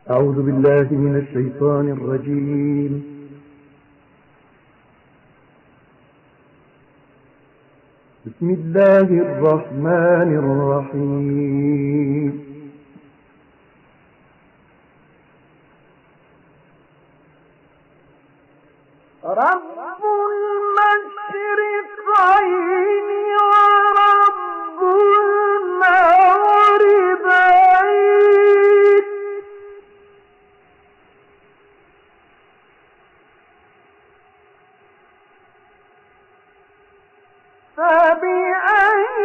أعوذ بالله من الشيطان الرجيم. بسم الله الرحمن الرحيم. رب المشرقين ورب المغربين فبأي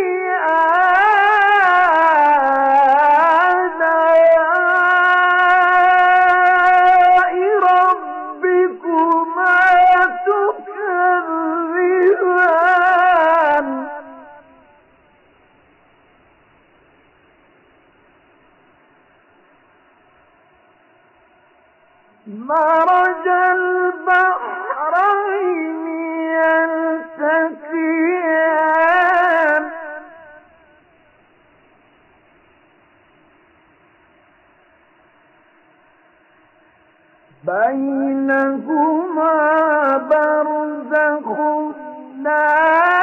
آلاء ربكما تكذبان مرج البحرين يلتقيان بينهما برزخ لا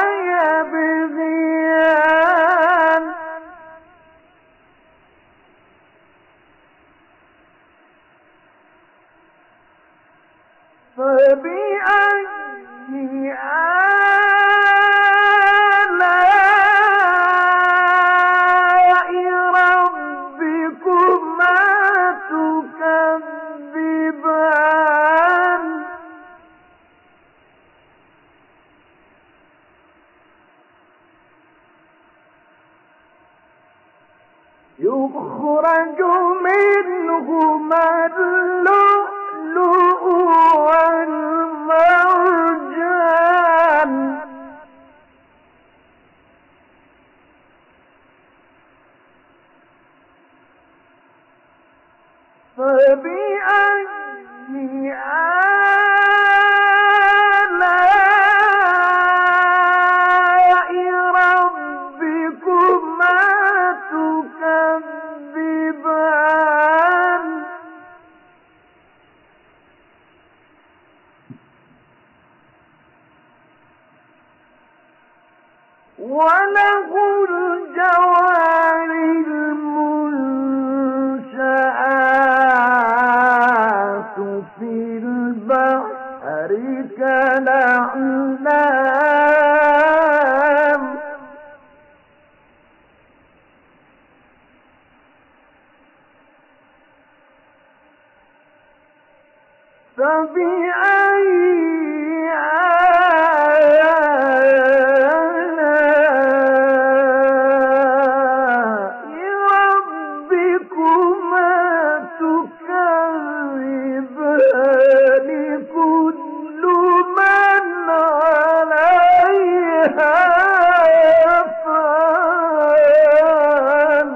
يبغيان فبأي آلاء ربكما تكذبان يخرج منهما اللؤلؤ والمرجان فبأي آلاء ربكما تكذبان وله الجوار المنشآت في البحر كالأعلام فبأي آلاء ربكما تكذبان كل من عليها فان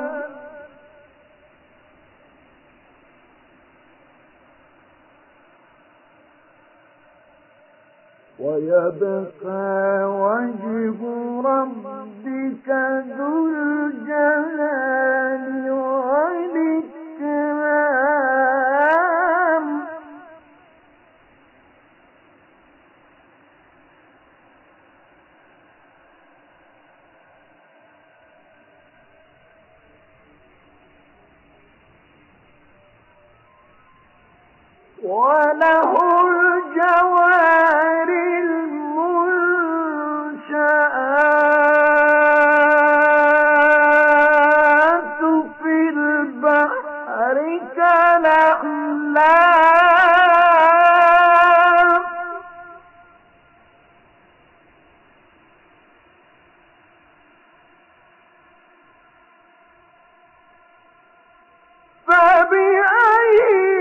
ويبقى وجه ربك ذو الجلال والإكرام وله الجوار المنشآت في البحر كالأعلام فبأي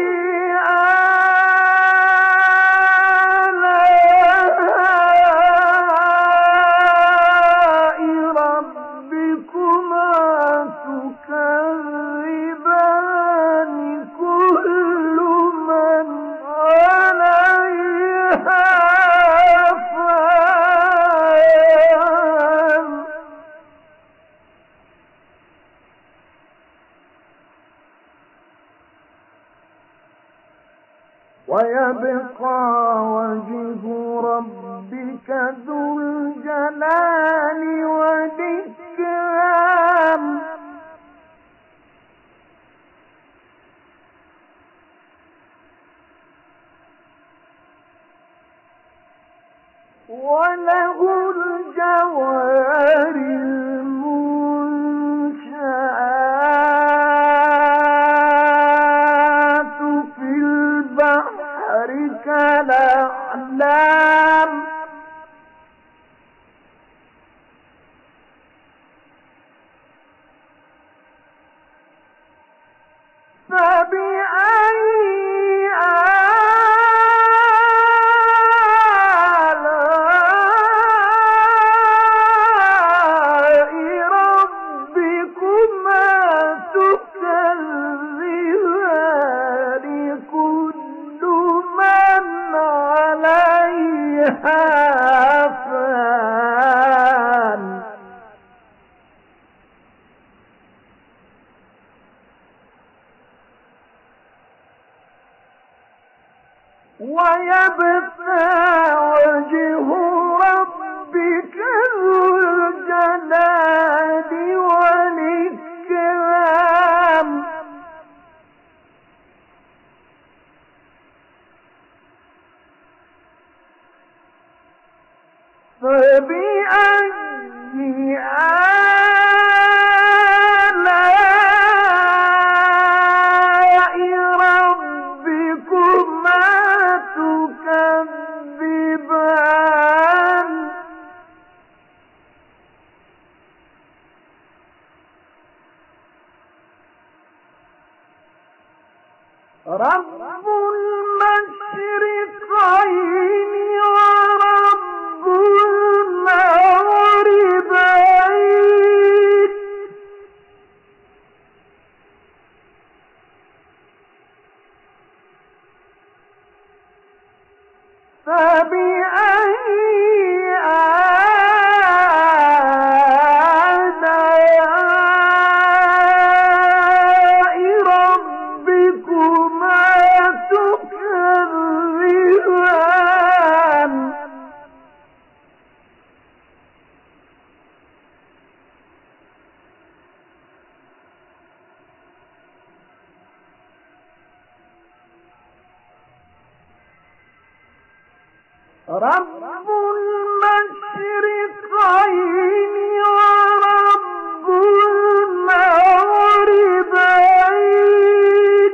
آلاء ربكما تكذبان كل ويبقى وجه ربك ذو الجلال والإكرام وله الجوار المنشآت في البحر كالأعلام فبأي ويبقى وجه ربك ذو الجلال والإكرام فبأي آلاء ربكما تكذبان رب المشرقين ورب المغربين فبأي آلاء ربكما تكذبان رب المشرقين ورب المغربين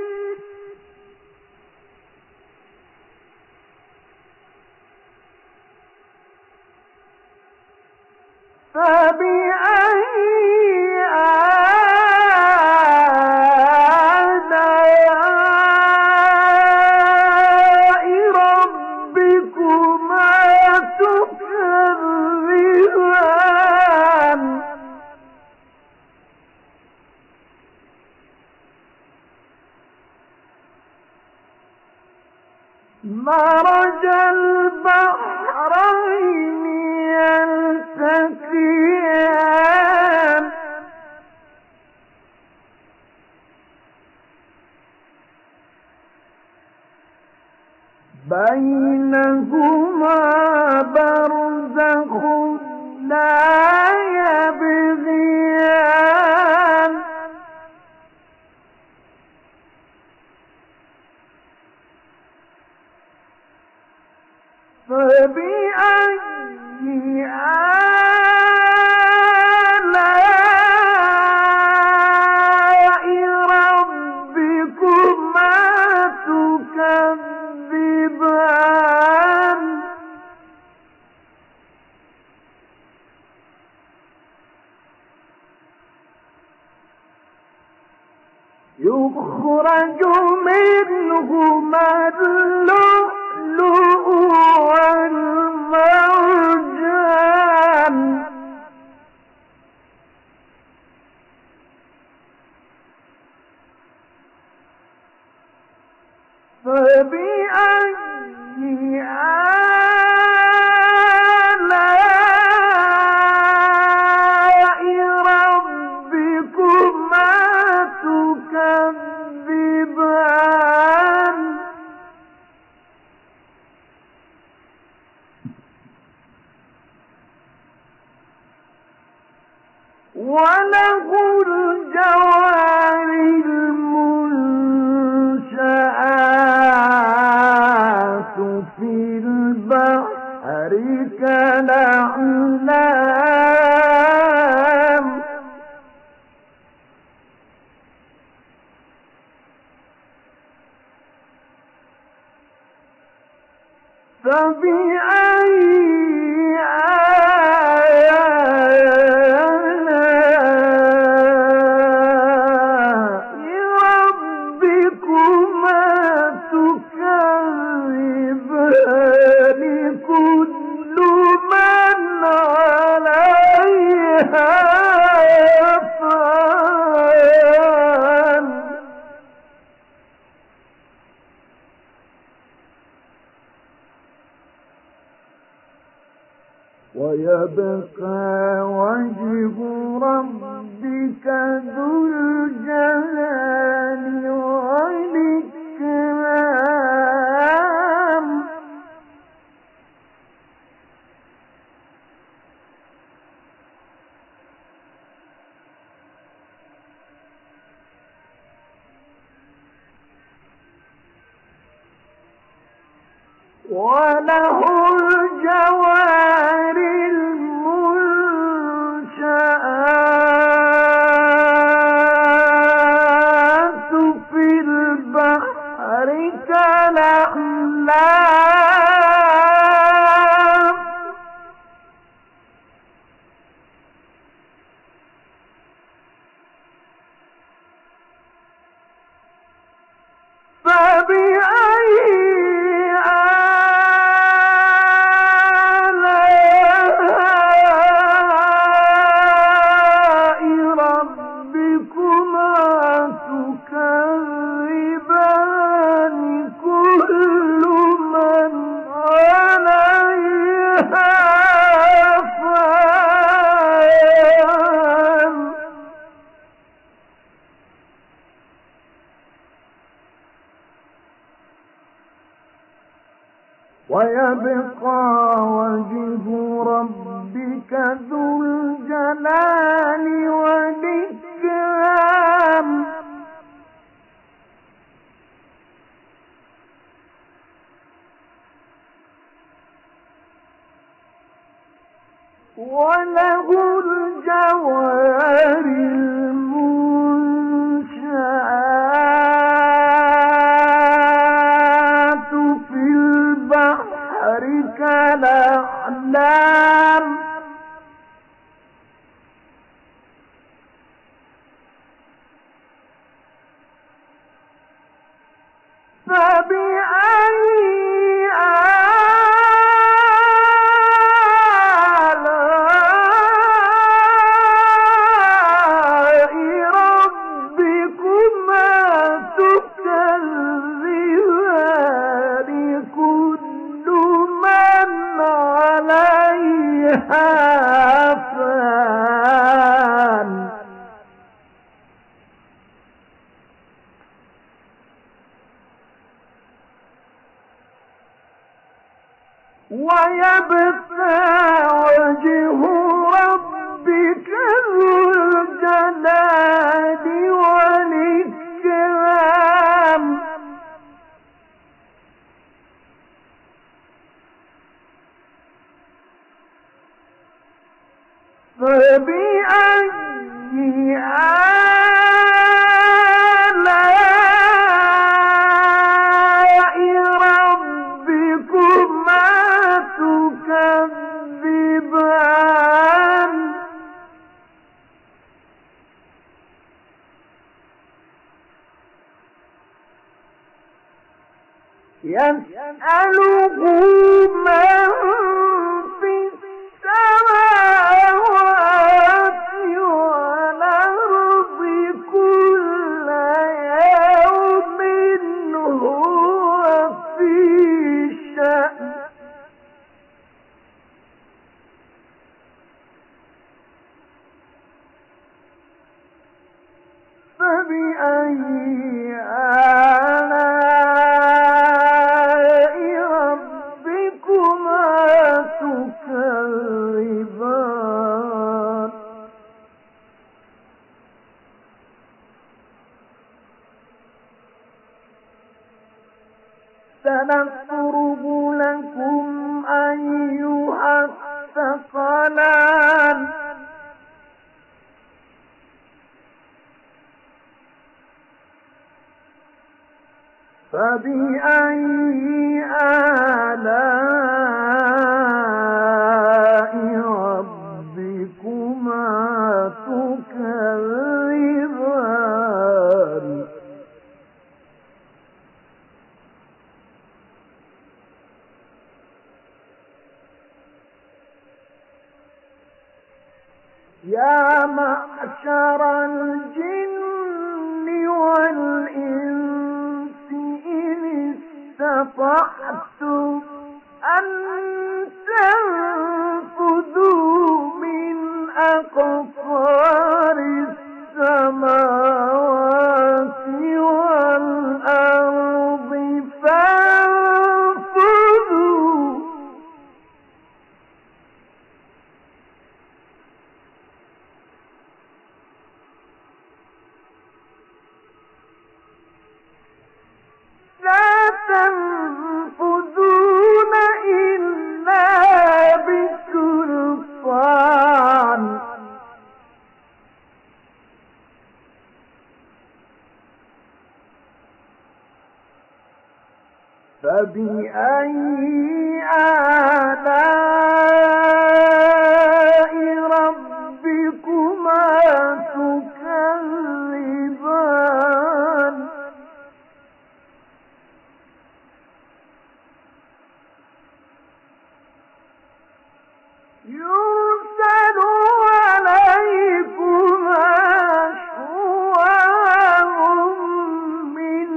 فبأي آلاء ربكما تكذبان مرج البحرين يلتقيان بينهما برزخ لا يبغيان فبأي آلاء ربكما تكذبان. يخرج منهما اللؤلؤ والمرجان فبأي آلاء ربكما تكذبان. فبأي ويبقى وجه ربك ذو الجلال والإكرام وله الجوار المنشآت في البحر كالأعلام فبأي ويبقى وجه ربك ذو الجلال والإكرام وله الجوار المنشآت في البحر كالأعلام فبأي ويبقى وجه ربك ذو الجلال والإكرام فبأي يسأله من في السماوات والأرض كل يوم هو في شأن فبأي سنفرغ لكم أيها الثقلان فبأي آلاء يا معشر الجن والإنس إن استطعتم أن تنفذوا من أقطار السماوات والأرض فانفذوا لا تنفذون إلا بسلطان فبأي آلاء ربكما تكذبان يرسل عليكما شواظ من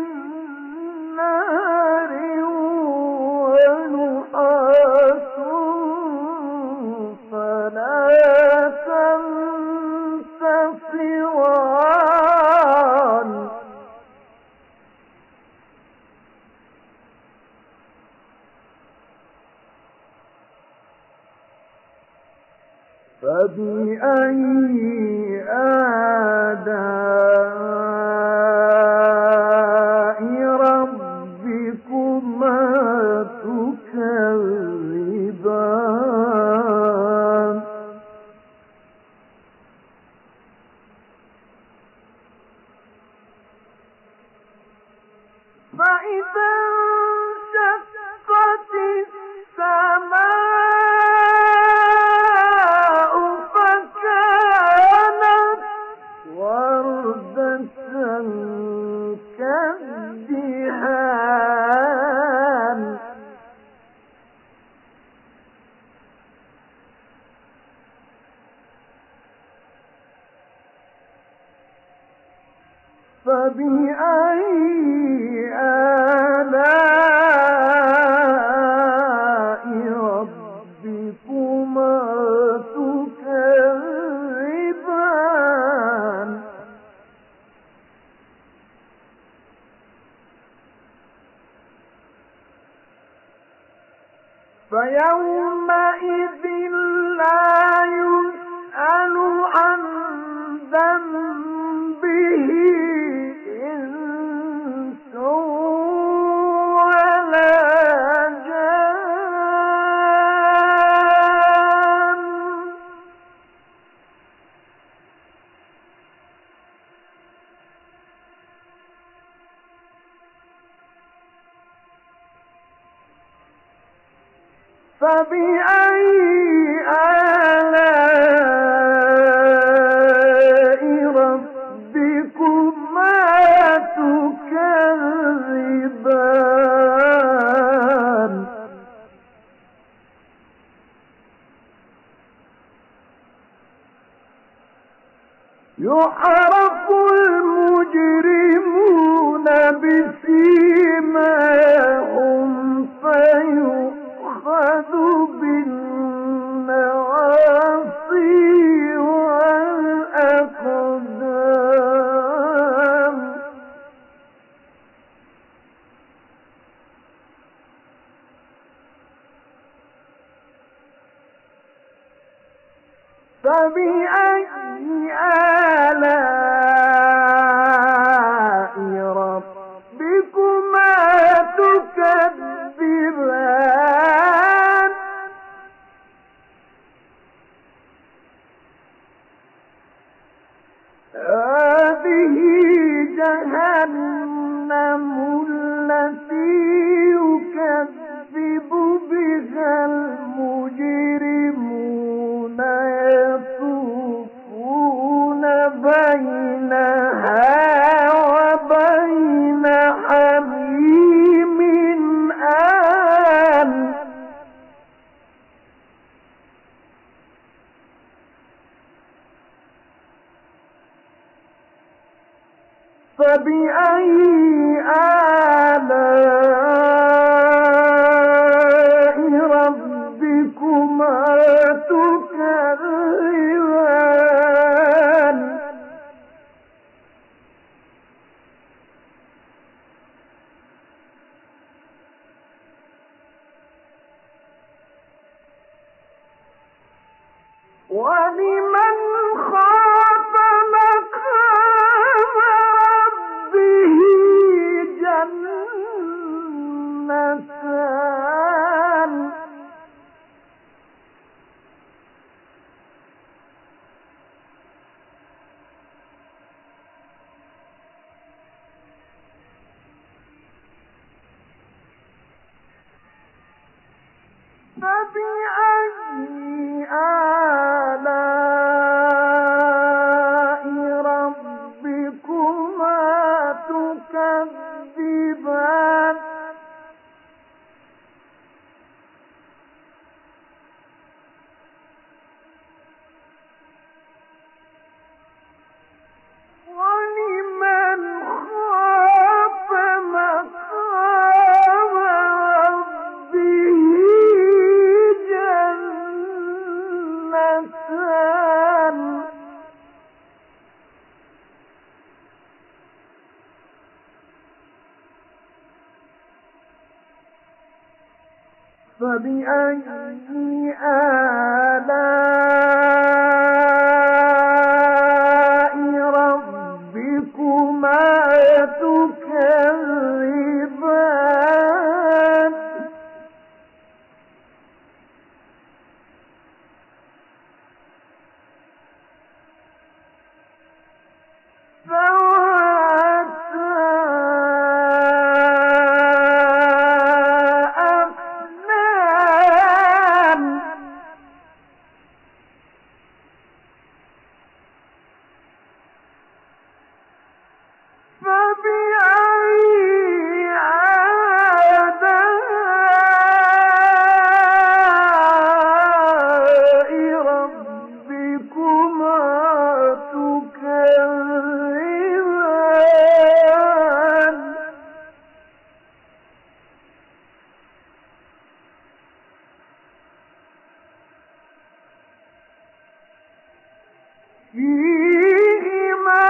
نار ونحاس فلا تنتصران فبأي آلاء ربكما تكذبان فإذا انشقت السماء فكانت وردة كالدهان فبأي آلاء ربكما تكذبان فيومئذ لا يسأل عن ذنبه إنس ولا جان فبأي آلاء ربكما تكذبان يعرف المجرمون بسيماهم فيؤخذ بالنواصي والأقدام فبأي آلاء ربكما تكذبان هذه جهنم التي يكذب بها المجرمون يطوفون ولمن خاف مقام ربه جنتان فبأي آلاء ربكما تكذبان ولمن خاف مقام ربه جنتان فبأي آلاء ربكما تكذبان ذواتا أفنان فبأي آلاء ربكما تكذبان فيهما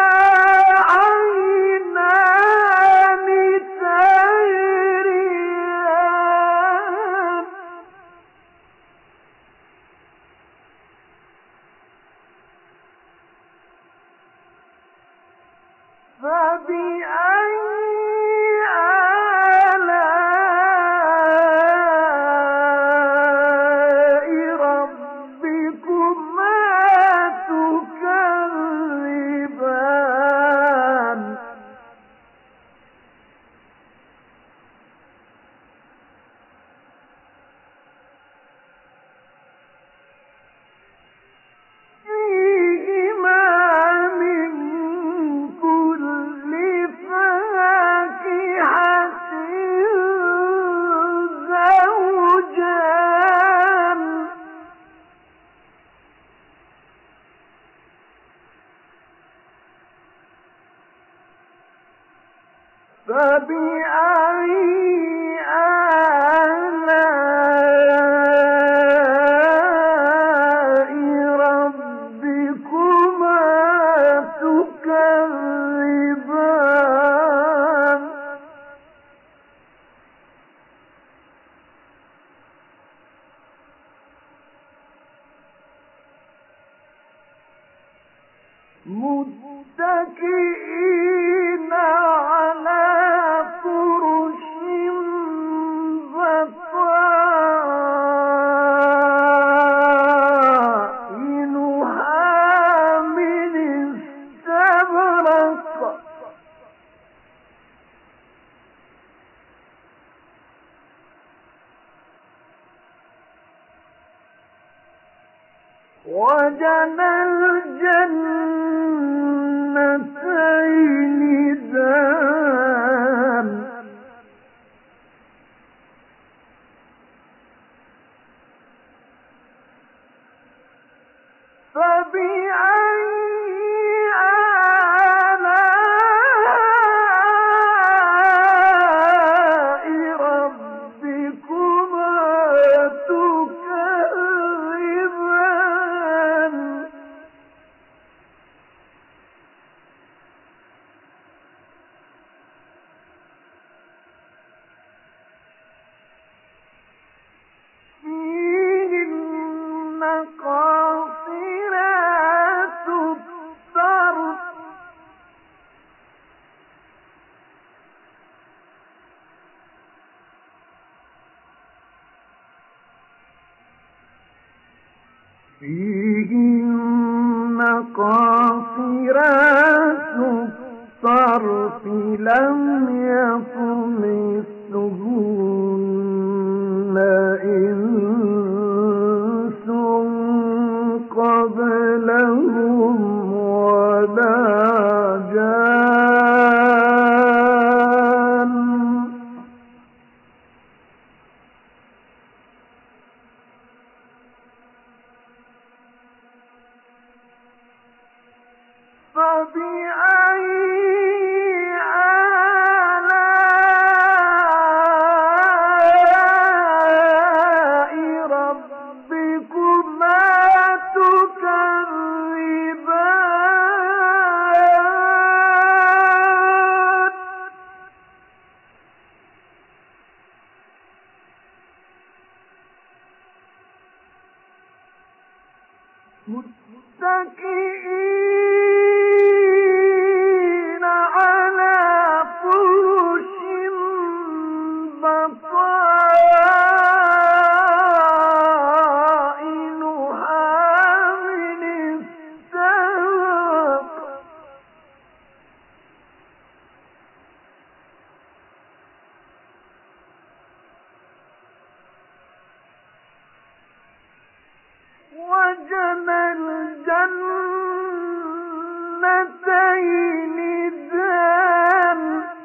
عينان تجريان فبأي آلاء ربكما تكذبان فيهما من كل فاكهة زوجان فبأي آلاء ربكما تكذبان متكئين على فرش بطائنها من استبرق وجنى الجنتين دان فبأي آلاء ربكما تكذبان فيهن قاصرات فيهن قاصرات الطرف لم يطمثهن إنس قبلهم ولا جان فبأي آلاء ربكما تكذبان متكئين على فرش بطائنها من استبرق وجنى الجنتين دان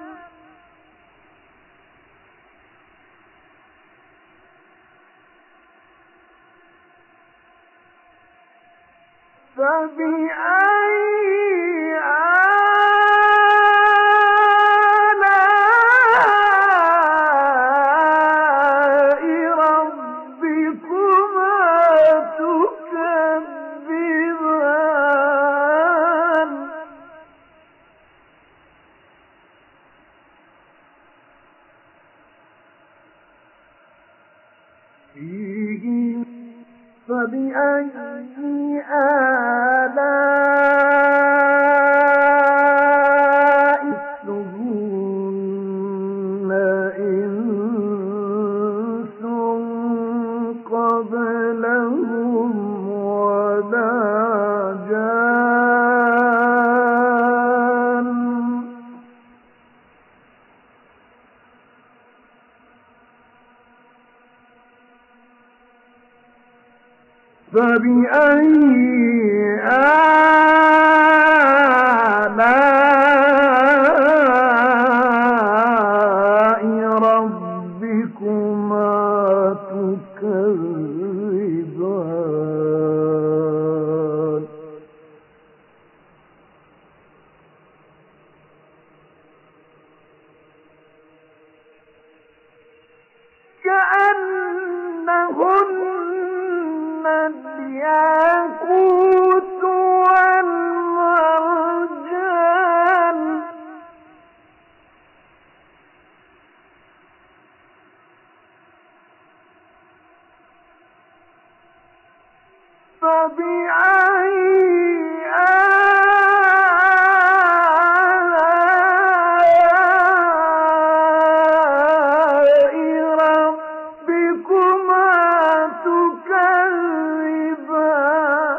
فبأي آلاء ربكما تكذبان فبأي آلاء ربكما إنس قبلهم ولا جان فبأي آلاء ربكما تكذبان كأنهن الياقوت والمرجان فبأي آلاء ربكما تكذبان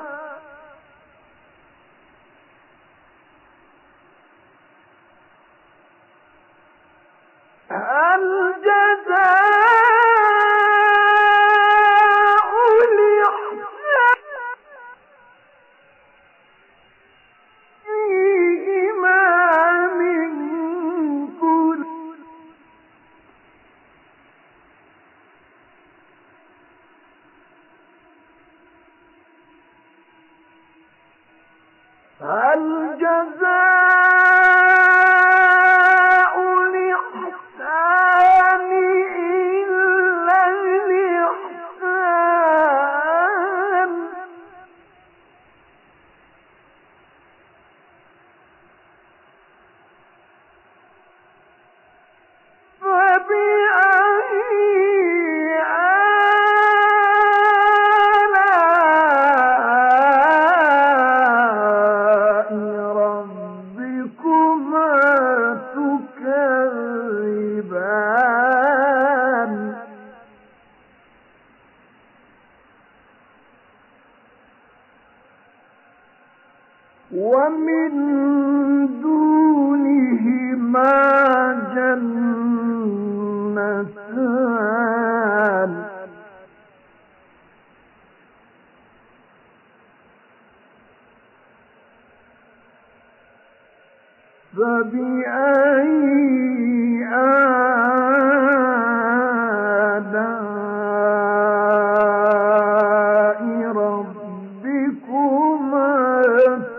هل جزاء الإحسان فيهما من كل هل جزاء الإحسان إلا الإحسان فبأي آلاء ربكما اثنتان فبأي آلاء ربكما